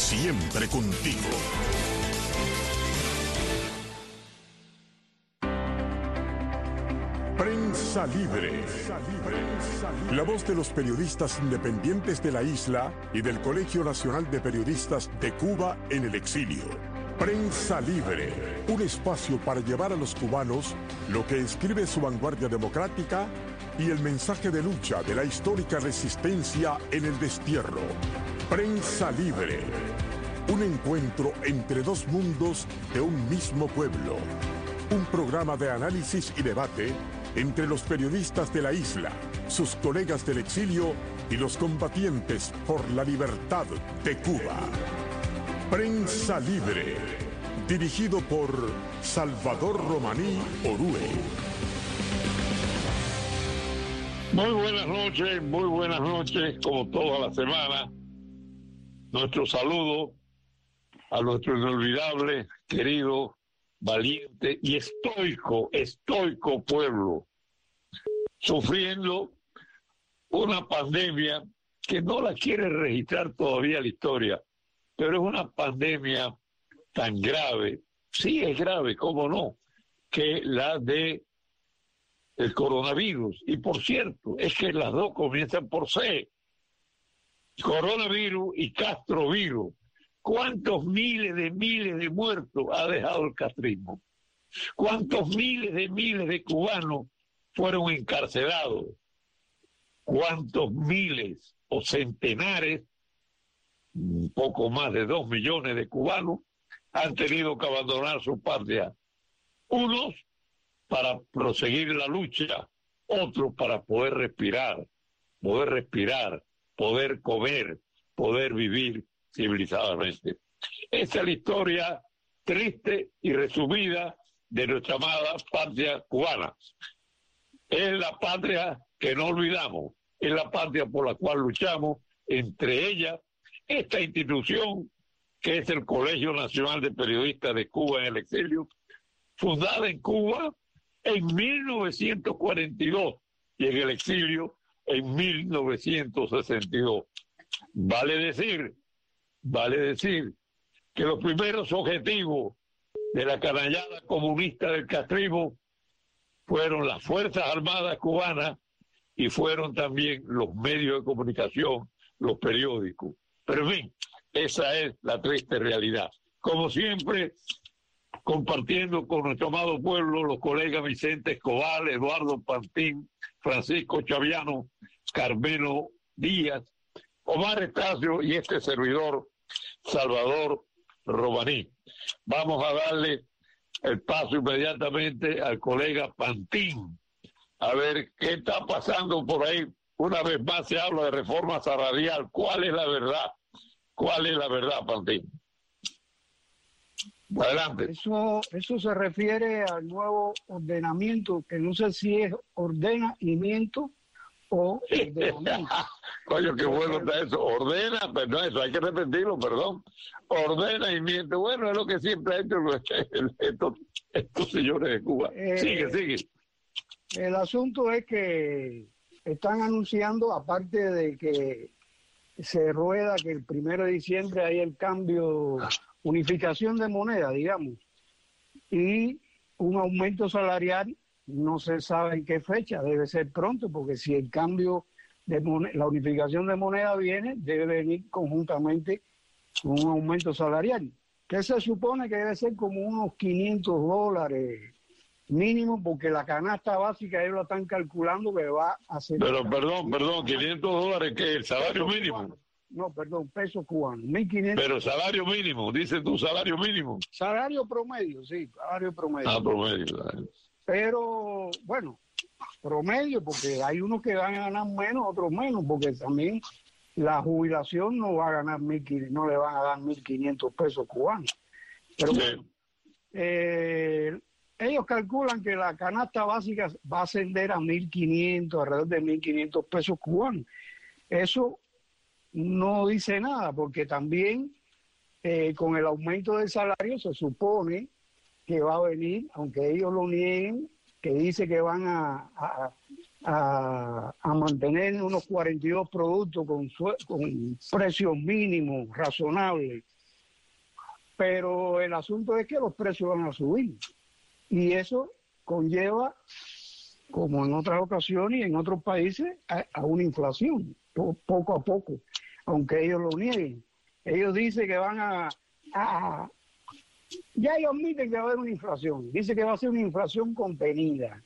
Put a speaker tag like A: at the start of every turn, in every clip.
A: siempre contigo. Prensa Libre. La voz de los periodistas independientes de la isla y del Colegio Nacional de Periodistas de Cuba en el exilio. Prensa Libre, un espacio para llevar a los cubanos lo que escribe su vanguardia democrática y el mensaje de lucha de la histórica resistencia en el destierro. Prensa Libre, un encuentro entre dos mundos de un mismo pueblo. Un programa de análisis y debate entre los periodistas de la isla, sus colegas del exilio y los combatientes por la libertad de Cuba. Prensa Libre, dirigido por Salvador Romaní Orue.
B: Muy buenas noches, como toda la semana. Nuestro saludo a nuestro inolvidable, querido, valiente y estoico pueblo, sufriendo una pandemia que no la quiere registrar todavía la historia, pero es una pandemia tan grave, sí es grave, cómo no, que la de el coronavirus. Y por cierto, es que las dos comienzan por C, coronavirus y castrovirus. ¿Cuántos miles de muertos ha dejado el castrismo? ¿Cuántos miles de cubanos fueron encarcelados? ¿Cuántos miles o centenares, un poco más de 2 millones de cubanos, han tenido que abandonar su patria? Unos para proseguir la lucha, otros para poder respirar, poder comer, poder vivir civilizadamente. Esa es la historia triste y resumida de nuestra amada patria cubana. Es la patria que no olvidamos, es la patria por la cual luchamos, entre ellas esta institución que es el Colegio Nacional de Periodistas de Cuba en el exilio, fundada en Cuba en 1942 y en el exilio en 1962. Vale decir que los primeros objetivos de la canallada comunista del castrismo fueron las Fuerzas Armadas cubanas y fueron también los medios de comunicación, los periódicos. Pero en fin, esa es la triste realidad. Como siempre, compartiendo con nuestro amado pueblo, los colegas Vicente Escobar, Eduardo Pantín, Francisco Chaviano, Carmelo Díaz, Omar Estacio y este servidor, Salvador Romaní. Vamos a darle el paso inmediatamente al colega Pantín, a ver qué está pasando por ahí. Una vez más se habla de reforma salarial. ¿Cuál es la verdad? ¿Cuál es la verdad, Pantín? Adelante.
C: Eso se refiere al nuevo ordenamiento, que no sé si es ordenamiento o ordenamiento.
B: Coño, qué bueno está eso. Ordena, perdón, eso hay que repetirlo, perdón. Ordenamiento. Bueno, es lo que siempre ha hecho estos señores de Cuba. Sigue.
C: El asunto es que están anunciando, aparte de que se rueda que el 1 de diciembre hay el cambio, unificación de moneda, digamos, y un aumento salarial, no se sabe en qué fecha, debe ser pronto, porque si el cambio de la unificación de moneda viene, debe venir conjuntamente con un aumento salarial, que se supone que debe ser como unos $500 mínimo, porque la canasta básica ellos la están calculando que va a ser...
B: Pero perdón, $500, ¿qué? ¿El salario mínimo?
C: No, perdón, pesos cubanos, 1.500.
B: Pero salario mínimo, dices tú salario mínimo.
C: Salario promedio, sí, salario promedio.
B: Ah, promedio.
C: Pero, bueno, promedio, porque hay unos que van a ganar menos, otros menos, porque también la jubilación no va a ganar no le van a dar 1.500 pesos cubanos. Pero bueno, ellos calculan que la canasta básica va a ascender a 1.500, alrededor de 1.500 pesos cubanos. Eso no dice nada, porque también con el aumento del salario se supone que va a venir, aunque ellos lo nieguen, que dice que van a mantener unos 42 productos con precios mínimos, razonables, pero el asunto es que los precios van a subir y eso conlleva, como en otras ocasiones y en otros países, a una inflación, poco a poco, aunque ellos lo nieguen. Ellos dicen que van ya ellos admiten que va a haber una inflación, dice que va a ser una inflación contenida,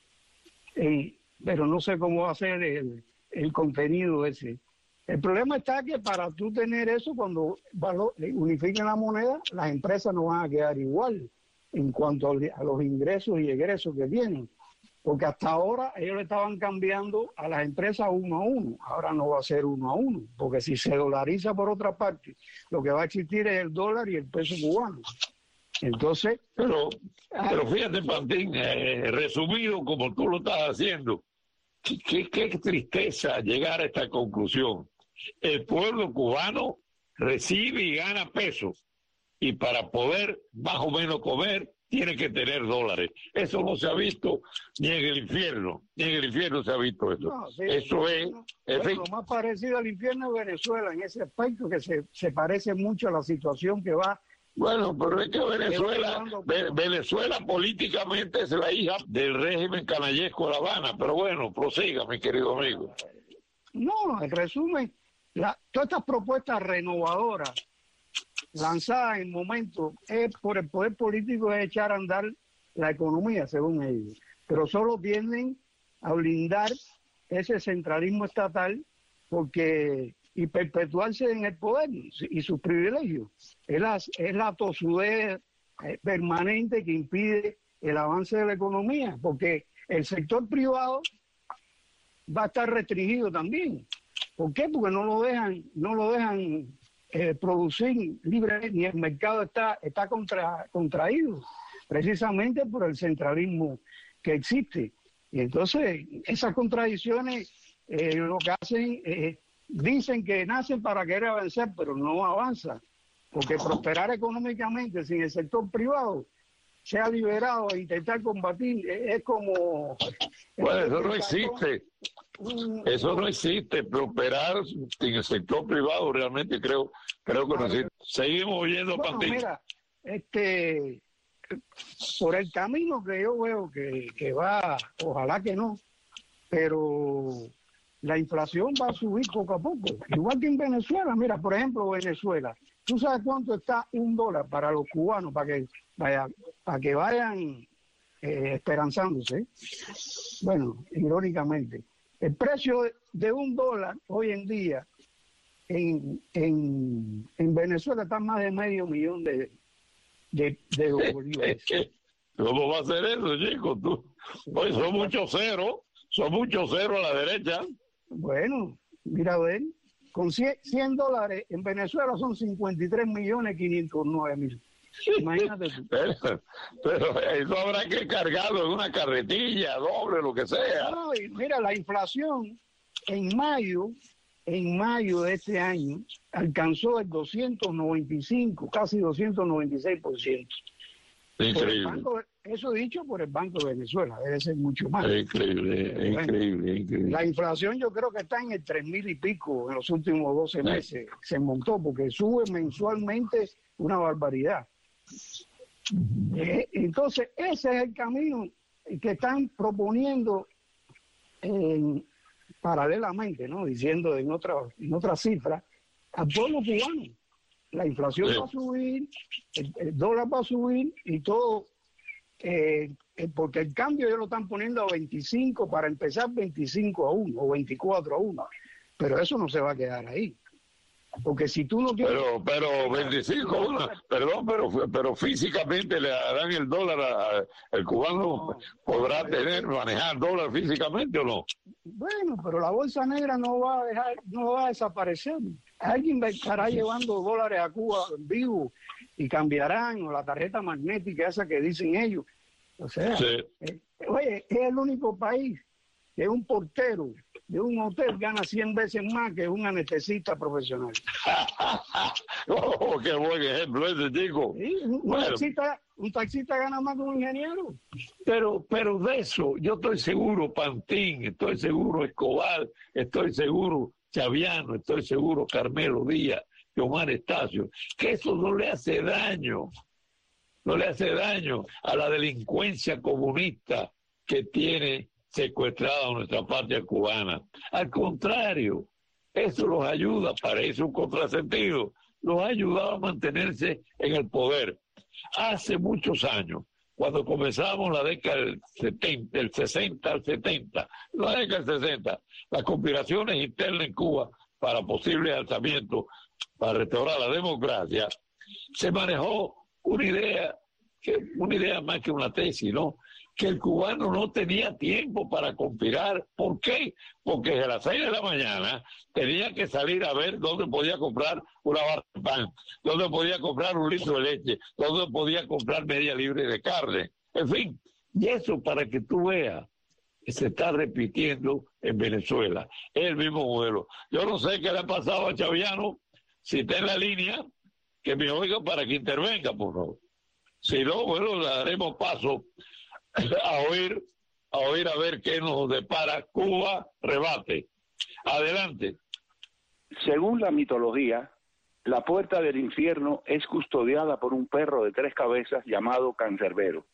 C: pero no sé cómo va a ser el contenido ese. El problema está que para tú tener eso, cuando unifiquen la moneda, las empresas no van a quedar igual en cuanto a los ingresos y egresos que tienen. Porque hasta ahora ellos le estaban cambiando a las empresas 1 a 1. Ahora no va a ser 1 a 1. Porque si se dolariza por otra parte, lo que va a existir es el dólar y el peso cubano. Entonces...
B: Pero fíjate, Pantín, resumido como tú lo estás haciendo, qué tristeza llegar a esta conclusión. El pueblo cubano recibe y gana pesos y para poder más o menos comer tiene que tener dólares. Eso no se ha visto ni en el infierno, se ha visto eso.
C: No, sí,
B: eso es...
C: Bueno, lo más parecido al infierno es Venezuela en ese aspecto, que se parece mucho a la situación que va...
B: Bueno, pero es que Venezuela políticamente es la hija del régimen canallesco de La Habana, pero bueno, prosiga, mi querido amigo.
C: No, en resumen, todas estas propuestas renovadoras lanzadas en momento es por el poder político de echar a andar la economía, según ellos, pero solo tienden a blindar ese centralismo estatal y perpetuarse en el poder y sus privilegios. Es la tosudez permanente que impide el avance de la economía, porque el sector privado va a estar restringido también. ¿Por qué? Porque no lo dejan producir libre, ni el mercado está contraído, precisamente por el centralismo que existe. Y entonces esas contradicciones lo que hacen, dicen que nacen para querer avanzar, pero no avanza, porque prosperar económicamente sin el sector privado sea liberado e intentar combatir es como...
B: Bueno, eso no existe. Eso no existe. Prosperar sin el sector privado realmente creo que no existe. Seguimos oyendo,
C: bueno,
B: Pantín.
C: Mira, por el camino que yo veo que va, ojalá que no, pero la inflación va a subir poco a poco, igual que en Venezuela. Mira, por ejemplo, Venezuela, ¿tú sabes cuánto está $1 para los cubanos para que vayan esperanzándose? Bueno, irónicamente, el precio de $1 hoy en día en Venezuela está más de $500,000 de bolívares.
B: ¿Cómo va a ser eso, chicos? Pues son muchos ceros a la derecha.
C: Bueno, mira a ver, con $100 en Venezuela son 53.509.000. Imagínate tú.
B: Pero eso habrá que cargarlo en una carretilla, doble, lo que sea.
C: No, y mira, la inflación en mayo de este año alcanzó el 295, casi 296%.
B: Increíble.
C: Eso dicho por el Banco de Venezuela, debe ser mucho más.
B: Increíble.
C: La inflación yo creo que está en el 3,000 y pico en los últimos 12 meses. Se montó porque sube mensualmente una barbaridad. Entonces, ese es el camino que están proponiendo paralelamente, ¿no? Diciendo en otras cifras, al pueblo cubano. La inflación va a subir, el dólar va a subir y todo, porque el cambio ellos lo están poniendo a 25, para empezar 25-1 o 24-1, pero eso no se va a quedar ahí. Porque si tú no quieres...
B: Pero 25, pero físicamente le darán el dólar el cubano, podrá manejar dólar físicamente o no.
C: Bueno, pero la bolsa negra no va a desaparecer. Alguien estará llevando dólares a Cuba en vivo y cambiarán, o la tarjeta magnética esa que dicen ellos. O sea,
B: sí.
C: Oye, es el único país que un portero de un hotel gana 100 veces más que un anestesista profesional.
B: Oh, qué buen ejemplo ese, chico.
C: Sí, un taxista gana más que un ingeniero.
B: Pero de eso yo estoy seguro, Pantín, estoy seguro Escobar, estoy seguro Chaviano, estoy seguro Carmelo Díaz, de Omar Estacio, que eso no le hace daño, no le hace daño a la delincuencia comunista que tiene secuestrada nuestra patria cubana. Al contrario, eso los ayuda, parece un contrasentido, los ha ayudado a mantenerse en el poder. Hace muchos años, cuando comenzamos la década del 60 al 70, la década del 60, las conspiraciones internas en Cuba para posibles alzamientos, para restaurar la democracia, se manejó una idea más que una tesis, ¿no? Que el cubano no tenía tiempo para conspirar. ¿Por qué? Porque a las 6 de la mañana tenía que salir a ver dónde podía comprar una barra de pan, dónde podía comprar un litro de leche, dónde podía comprar media libre de carne. En fin, y eso para que tú veas que se está repitiendo en Venezuela. Es el mismo modelo. Yo no sé qué le ha pasado a Chaviano, si está en la línea, que me oiga para que intervenga, por favor. Si no, bueno, le daremos paso a oír a ver qué nos depara Cuba Rebate. Adelante.
D: Según la mitología, la puerta del infierno es custodiada por un perro de 3 cabezas llamado Cancerbero.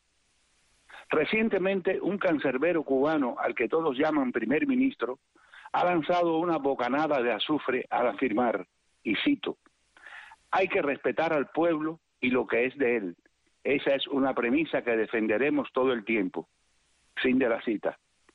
D: Recientemente, un cancerbero cubano, al que todos llaman primer ministro, ha lanzado una bocanada de azufre al afirmar, y cito, hay que respetar al pueblo y lo que es de él. Esa es una premisa que defenderemos todo el tiempo. Fin de la cita.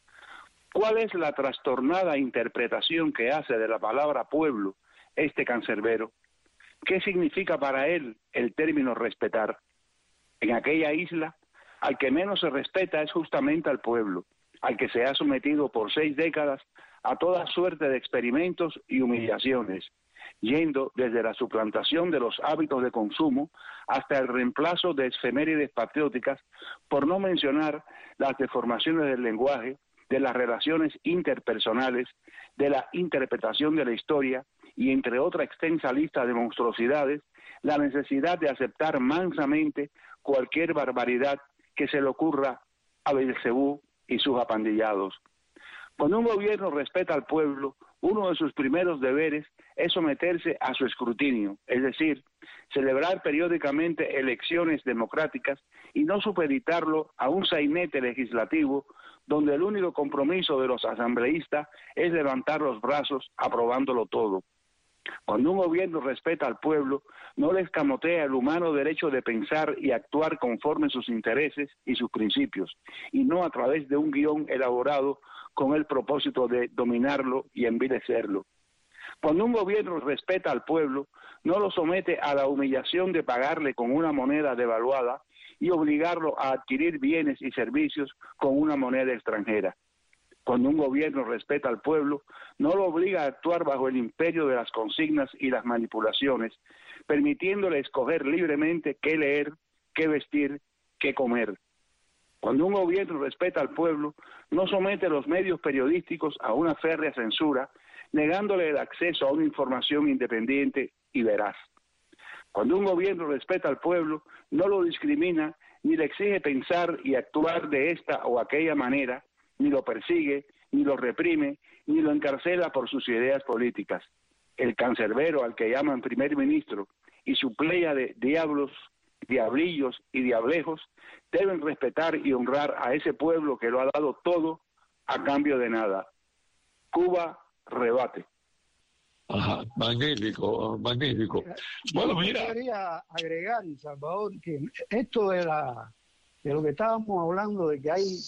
D: ¿Cuál es la trastornada interpretación que hace de la palabra pueblo este cancerbero? ¿Qué significa para él el término respetar? En aquella isla, al que menos se respeta es justamente al pueblo, al que se ha sometido por 6 décadas a toda suerte de experimentos y humillaciones, yendo desde la suplantación de los hábitos de consumo hasta el reemplazo de efemérides patrióticas, por no mencionar las deformaciones del lenguaje, de las relaciones interpersonales, de la interpretación de la historia y entre otra extensa lista de monstruosidades, la necesidad de aceptar mansamente cualquier barbaridad que se le ocurra a Belcebú y sus apandillados. Cuando un gobierno respeta al pueblo, uno de sus primeros deberes es someterse a su escrutinio, es decir, celebrar periódicamente elecciones democráticas y no supeditarlo a un sainete legislativo donde el único compromiso de los asambleístas es levantar los brazos aprobándolo todo. Cuando un gobierno respeta al pueblo, no le escamotea el humano derecho de pensar y actuar conforme sus intereses y sus principios, y no a través de un guión elaborado con el propósito de dominarlo y envilecerlo. Cuando un gobierno respeta al pueblo, no lo somete a la humillación de pagarle con una moneda devaluada y obligarlo a adquirir bienes y servicios con una moneda extranjera. Cuando un gobierno respeta al pueblo, no lo obliga a actuar bajo el imperio de las consignas y las manipulaciones, permitiéndole escoger libremente qué leer, qué vestir, qué comer. Cuando un gobierno respeta al pueblo, no somete los medios periodísticos a una férrea censura, negándole el acceso a una información independiente y veraz. Cuando un gobierno respeta al pueblo, no lo discrimina ni le exige pensar y actuar de esta o aquella manera, ni lo persigue, ni lo reprime, ni lo encarcela por sus ideas políticas. El cancerbero al que llaman primer ministro y su playa de diablos, diablillos y diablejos deben respetar y honrar a ese pueblo que lo ha dado todo a cambio de nada. Cuba Rebate.
B: Ajá, magnífico, magnífico. Bueno, mira.
C: Yo quería agregar, Salvador, que esto de lo que estábamos hablando, de que hay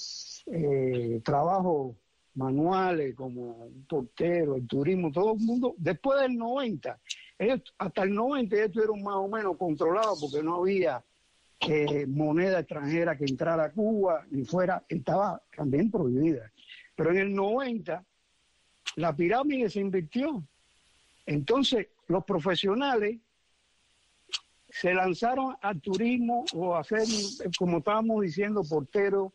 C: trabajos manuales como un portero, el turismo, todo el mundo, después del 90, hasta el 90 ya estuvieron más o menos controlados porque no había moneda extranjera que entrara a Cuba, ni fuera, estaba también prohibida. Pero en el 90 la pirámide se invirtió. Entonces los profesionales se lanzaron al turismo o a hacer, como estábamos diciendo, porteros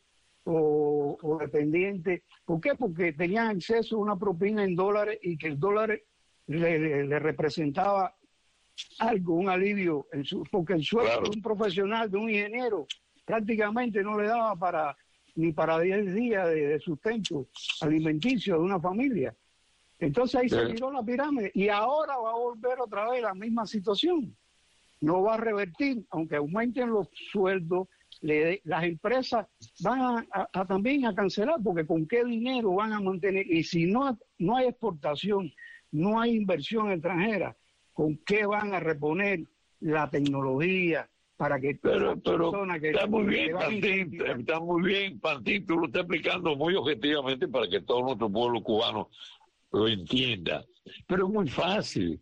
C: o dependientes. ¿Por qué? Porque tenían acceso a una propina en dólares y que el dólar le representaba algo, un alivio, porque el sueldo de un profesional, de un ingeniero, prácticamente no le daba ni para 10 días de sustento alimenticio de una familia. Entonces ahí se tiró la pirámide y ahora va a volver otra vez la misma situación. No va a revertir, aunque aumenten los sueldos, las empresas van también a cancelar, porque con qué dinero van a mantener, y si no hay exportación, no hay inversión extranjera, ¿con qué van a reponer la tecnología para que
B: pero está muy bien, Pantín, está muy bien, Pantín, tú lo estás explicando muy objetivamente para que todo nuestro pueblo cubano lo entienda, pero es muy fácil,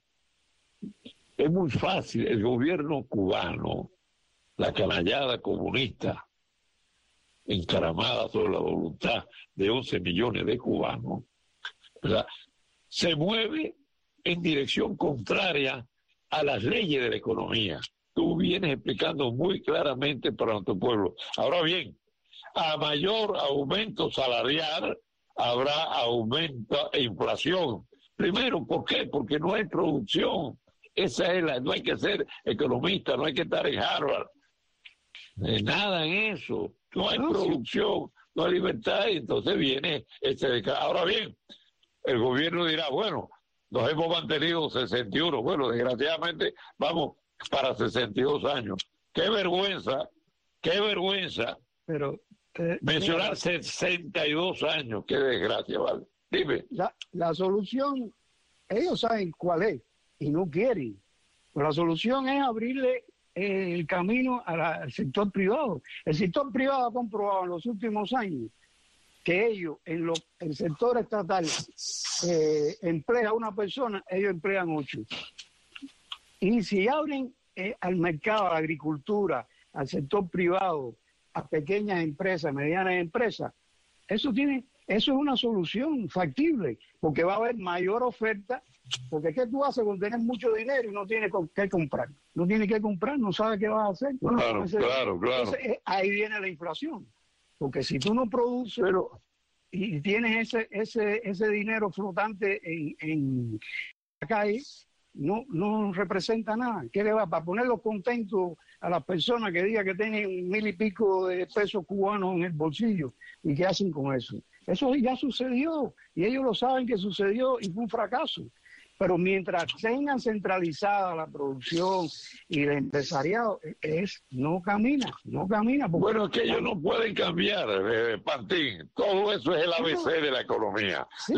B: el gobierno cubano, la canallada comunista encaramada sobre la voluntad de 11 millones de cubanos, ¿verdad?, se mueve en dirección contraria a las leyes de la economía. Tú vienes explicando muy claramente para nuestro pueblo. Ahora bien, a mayor aumento salarial habrá aumento e inflación. Primero, ¿por qué? Porque no hay producción. No hay que ser economista, no hay que estar en Harvard. Nada en eso. No hay producción, no hay libertad, y entonces viene Ahora bien, el gobierno dirá, bueno, nos hemos mantenido 61. Bueno, desgraciadamente vamos para 62 años. ¡Qué vergüenza!
C: Pero
B: mencionar 62 años, qué desgracia, ¿vale? Dime.
C: La solución, ellos saben cuál es y no quieren. Pero la solución es abrirle el camino al sector privado. El sector privado ha comprobado en los últimos años que ellos, el sector estatal, emplea a una persona, ellos emplean 8. Y si abren al mercado, a la agricultura, al sector privado, a pequeñas empresas, medianas empresas, eso es una solución factible, porque va a haber mayor oferta, porque ¿qué tú haces con tener mucho dinero y no tienes qué comprar? No tienes que comprar, no sabes qué vas a hacer.
B: Claro.
C: Entonces, ahí viene la inflación, porque si tú no produces y tienes ese dinero flotante en la calle, no representa nada. ¿Qué le va? Para ponerlos contentos a las personas que digan que tienen 1,000 y pico de pesos cubanos en el bolsillo, ¿y qué hacen con eso? Eso ya sucedió y ellos lo saben que sucedió y fue un fracaso. Pero mientras tengan centralizada la producción y el empresariado, no camina.
B: Bueno, es que ellos no pueden cambiar, Pantín. Todo eso es el ABC de la economía. Sí,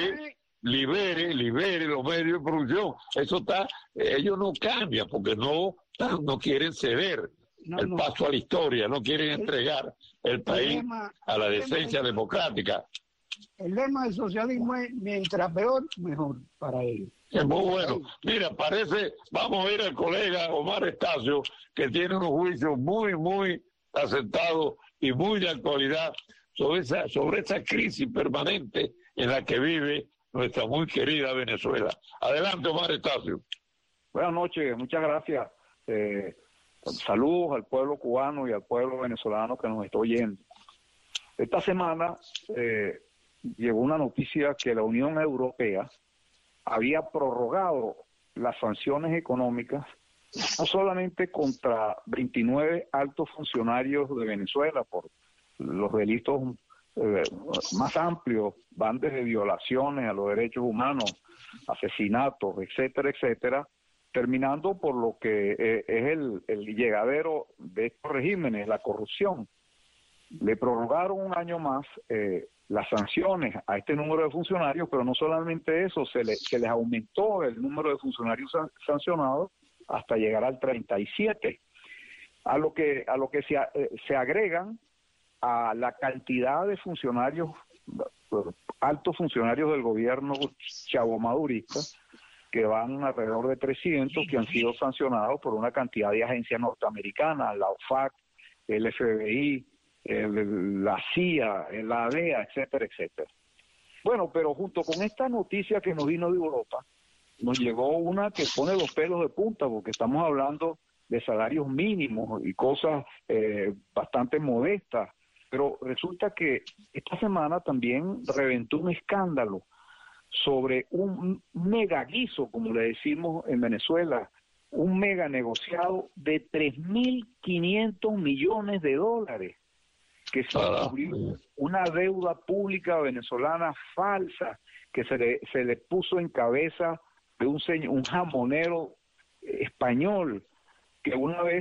B: libere los medios de producción. Eso ellos no cambian porque no quieren ceder el paso a la historia, no quieren entregar el país a la decencia democrática.
C: El lema del socialismo es mientras peor, mejor para ellos.
B: Es muy bueno. Mira, vamos a ir al colega Omar Estacio, que tiene unos juicios muy, muy acertados y muy de actualidad sobre esa crisis permanente en la que vive nuestra muy querida Venezuela. Adelante, Omar Estacio.
E: Buenas noches, muchas gracias. Saludos al pueblo cubano y al pueblo venezolano que nos está oyendo. Esta semana llegó una noticia que la Unión Europea había prorrogado las sanciones económicas no solamente contra 29 altos funcionarios de Venezuela por los delitos más amplios, van desde violaciones a los derechos humanos, asesinatos, etcétera, terminando por lo que es el llegadero de estos regímenes, la corrupción. Le prorrogaron un año más las sanciones a este número de funcionarios, pero no solamente eso, se les aumentó el número de funcionarios sancionados hasta llegar al 37, a lo que se agregan a la cantidad de funcionarios, altos funcionarios del gobierno chavomadurista, que van alrededor de 300, que han sido sancionados por una cantidad de agencias norteamericanas, la OFAC, el FBI, la CIA, la DEA, etcétera. Bueno, pero junto con esta noticia que nos vino de Europa, nos llegó una que pone los pelos de punta, porque estamos hablando de salarios mínimos y cosas bastante modestas, pero resulta que esta semana también reventó un escándalo sobre un mega guiso, como le decimos en Venezuela, un mega negociado de $3.500 millones que se descubrió una deuda pública venezolana falsa que se le puso en cabeza de un jamonero español que una vez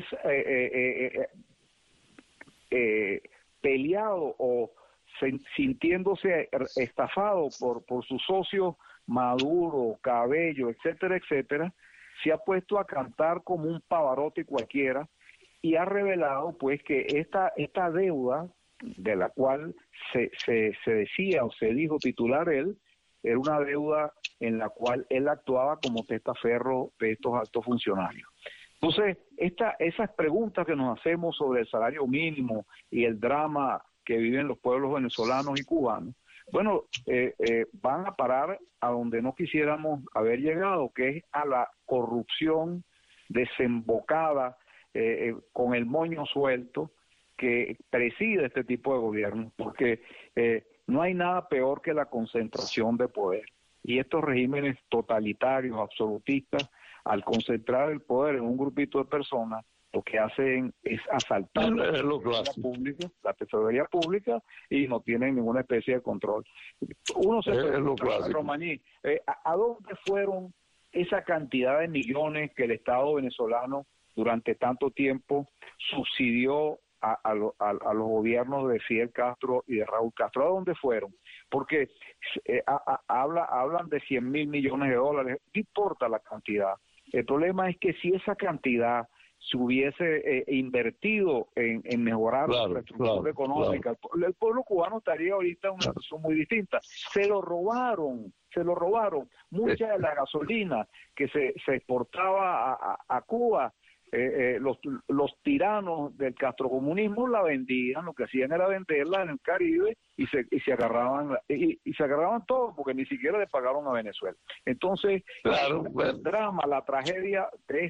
E: peleado o sintiéndose estafado por sus socios Maduro, Cabello, etcétera, etcétera, se ha puesto a cantar como un Pavarotti cualquiera y ha revelado pues que esta deuda de la cual se decía o se dijo titular él, era una deuda en la cual él actuaba como testaferro de estos altos funcionarios. Entonces, esas preguntas que nos hacemos sobre el salario mínimo y el drama que viven los pueblos venezolanos y cubanos, bueno, van a parar a donde no quisiéramos haber llegado, que es a la corrupción desembocada, con el moño suelto, que preside este tipo de gobierno, porque no hay nada peor que la concentración de poder. Y estos regímenes totalitarios, absolutistas, al concentrar el poder en un grupito de personas, lo que hacen es asaltar la tesorería pública y no tienen ninguna especie de control. Uno se pregunta, Romaní, ¿a dónde fueron esa cantidad de millones que el Estado venezolano durante tanto tiempo subsidió a los gobiernos de Fidel Castro y de Raúl Castro? ¿A dónde fueron? Porque hablan de 100.000 millones de dólares, no importa la cantidad. El problema es que si esa cantidad se hubiese invertido en mejorar la infraestructura económica, el pueblo cubano estaría ahorita en una situación muy distinta. Se lo robaron. Mucha de la gasolina que se exportaba a Cuba, los tiranos del castrocomunismo la vendían, lo que hacían era venderla en el Caribe y se agarraban todo porque ni siquiera le pagaron a Venezuela. Entonces, el drama, la tragedia de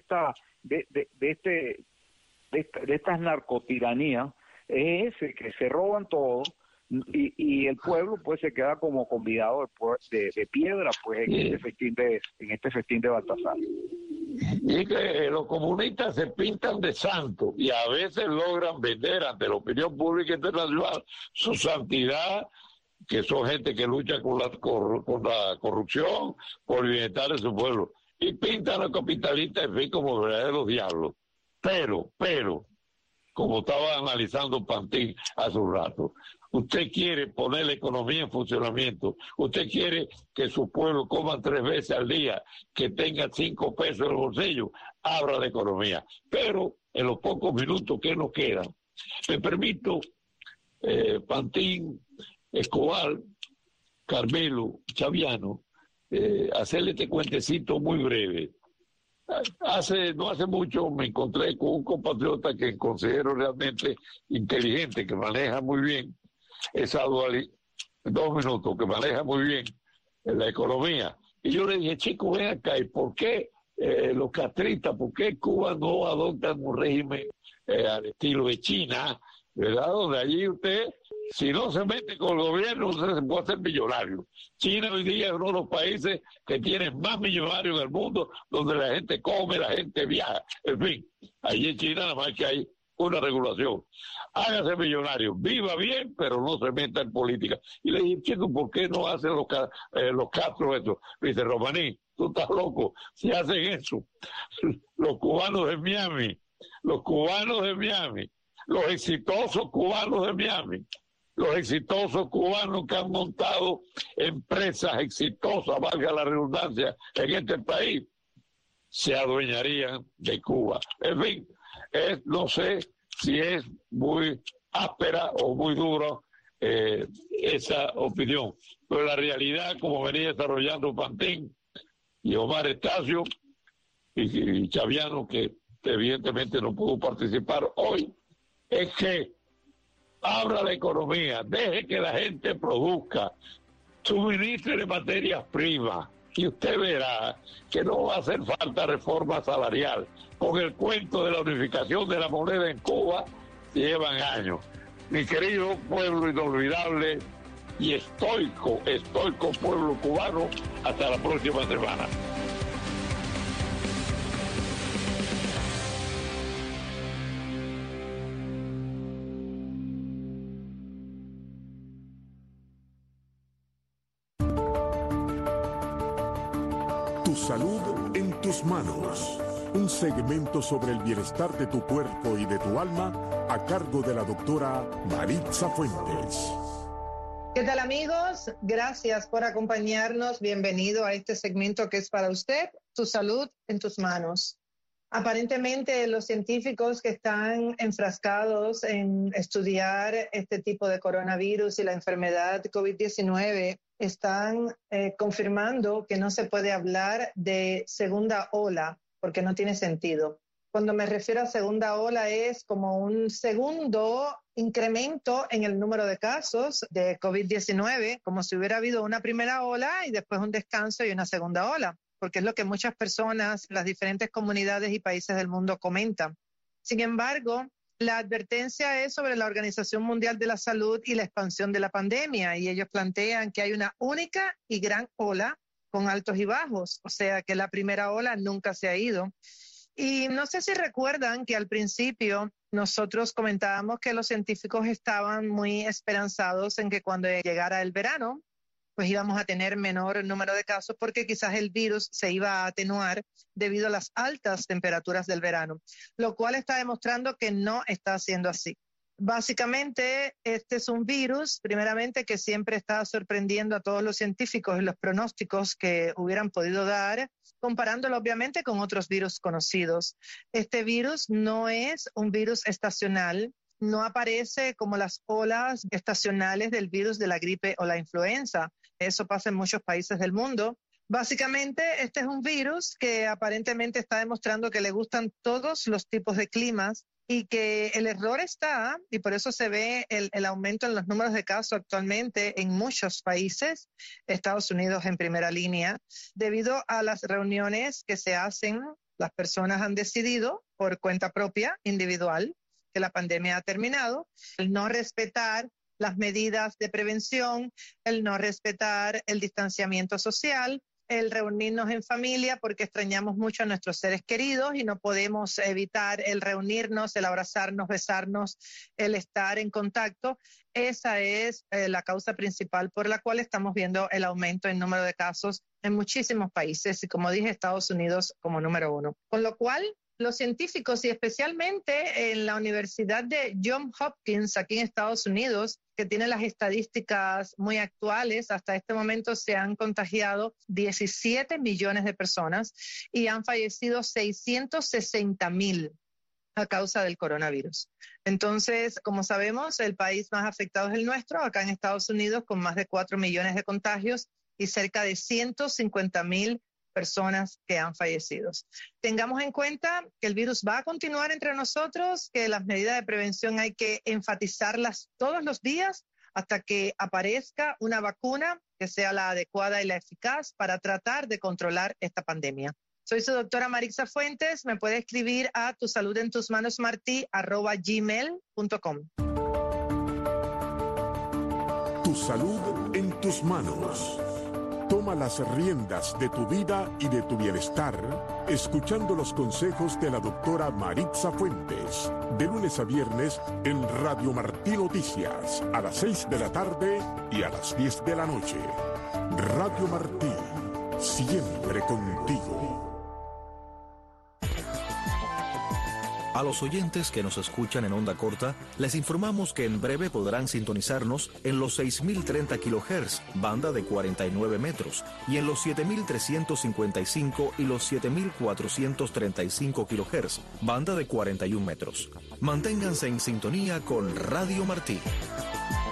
E: estas narcotiranías es ese, que se roban todo y el pueblo pues se queda como convidado de piedra pues en este festín de Baltasar.
B: Y que los comunistas se pintan de santos y a veces logran vender ante la opinión pública internacional su santidad, que son gente que lucha con la corrupción, por el bienestar de su pueblo, y pintan a los capitalistas, en fin, como verdaderos diablos. Pero, como estaba analizando Pantín hace un rato, usted quiere poner la economía en funcionamiento, usted quiere que su pueblo coma 3 veces al día, que tenga 5 pesos en el bolsillo, abra la economía. Pero en los pocos minutos que nos quedan, me permito, Pantín, Escobar, Carmelo, Chaviano, hacerle este cuentecito muy breve. No hace mucho me encontré con un compatriota que considero realmente inteligente, que maneja muy bien esa dualidad, 2 minutos, que maneja muy bien la economía. Y yo le dije, chico, ven acá, ¿y por qué los castristas, por qué Cuba no adoptan un régimen al estilo de China, ¿verdad? Donde allí usted, si no se mete con el gobierno, usted se puede hacer millonario. China hoy día es uno de los países que tiene más millonarios del mundo, donde la gente come, la gente viaja. En fin, allí en China nada más que hay una regulación. Hágase millonario, viva bien, pero no se meta en política. Y le dije, chico, ¿por qué no hacen los Castro eso? Me dice, Romaní, tú estás loco. Si hacen eso, los cubanos de Miami, los exitosos cubanos de Miami, los exitosos cubanos que han montado empresas exitosas, valga la redundancia, en este país, se adueñarían de Cuba. En fin, no sé si es muy áspera o muy dura esa opinión, pero la realidad, como venía desarrollando Pantín y Omar Estacio y Chaviano, que evidentemente no pudo participar hoy, es que abra la economía, deje que la gente produzca, suministre materias primas, y usted verá que no va a hacer falta reforma salarial. Con el cuento de la unificación de la moneda en Cuba, llevan años. Mi querido pueblo inolvidable y estoico pueblo cubano, hasta la próxima semana.
A: salud en tus manos. Un segmento sobre el bienestar de tu cuerpo y de tu alma a cargo de la doctora Maritza Fuentes.
F: ¿Qué tal, amigos? Gracias por acompañarnos. Bienvenido a este segmento que es para usted, tu salud en tus manos. Aparentemente, los científicos que están enfrascados en estudiar este tipo de coronavirus y la enfermedad COVID-19 están confirmando que no se puede hablar de segunda ola porque no tiene sentido. Cuando me refiero a segunda ola es como un segundo incremento en el número de casos de COVID-19, como si hubiera habido una primera ola y después un descanso y una segunda ola, porque es lo que muchas personas, las diferentes comunidades y países del mundo comentan. Sin embargo, la advertencia es sobre la Organización Mundial de la Salud y la expansión de la pandemia, y ellos plantean que hay una única y gran ola con altos y bajos, o sea que la primera ola nunca se ha ido. Y no sé si recuerdan que al principio nosotros comentábamos que los científicos estaban muy esperanzados en que cuando llegara el verano, pues íbamos a tener menor número de casos porque quizás el virus se iba a atenuar debido a las altas temperaturas del verano, lo cual está demostrando que no está siendo así. Básicamente, este es un virus, primeramente, que siempre está sorprendiendo a todos los científicos en los pronósticos que hubieran podido dar, comparándolo obviamente con otros virus conocidos. Este virus no es un virus estacional, no aparece como las olas estacionales del virus de la gripe o la influenza. Eso pasa en muchos países del mundo. Básicamente, este es un virus que aparentemente está demostrando que le gustan todos los tipos de climas y que el error está, y por eso se ve el aumento en los números de casos actualmente en muchos países, Estados Unidos en primera línea, debido a las reuniones que se hacen. Las personas han decidido por cuenta propia, individual, que la pandemia ha terminado, el no respetar las medidas de prevención, el no respetar el distanciamiento social, el reunirnos en familia porque extrañamos mucho a nuestros seres queridos y no podemos evitar el reunirnos, el abrazarnos, besarnos, el estar en contacto. Esa es la causa principal por la cual estamos viendo el aumento en número de casos en muchísimos países y, como dije, Estados Unidos como número 1. Con lo cual, los científicos y especialmente en la Universidad de Johns Hopkins aquí en Estados Unidos, que tiene las estadísticas muy actuales, hasta este momento se han contagiado 17 millones de personas y han fallecido 660,000 a causa del coronavirus. Entonces, como sabemos, el país más afectado es el nuestro, acá en Estados Unidos, con más de 4 millones de contagios y cerca de 150,000 personas que han fallecido. Tengamos en cuenta que el virus va a continuar entre nosotros, que las medidas de prevención hay que enfatizarlas todos los días hasta que aparezca una vacuna que sea la adecuada y la eficaz para tratar de controlar esta pandemia. Soy su doctora Maritza Fuentes. Me puede escribir a tusaludentusmanosmarti@gmail.com.
A: Tu salud en tus manos. Toma las riendas de tu vida y de tu bienestar, escuchando los consejos de la doctora Maritza Fuentes, de lunes a viernes en Radio Martí Noticias, a las 6 de la tarde y a las 10 de la noche. Radio Martí, siempre contigo.
G: A los oyentes que nos escuchan en onda corta, les informamos que en breve podrán sintonizarnos en los 6.030 kHz, banda de 49 metros, y en los 7.355 y los 7.435 kHz, banda de 41 metros. Manténganse en sintonía con Radio Martí.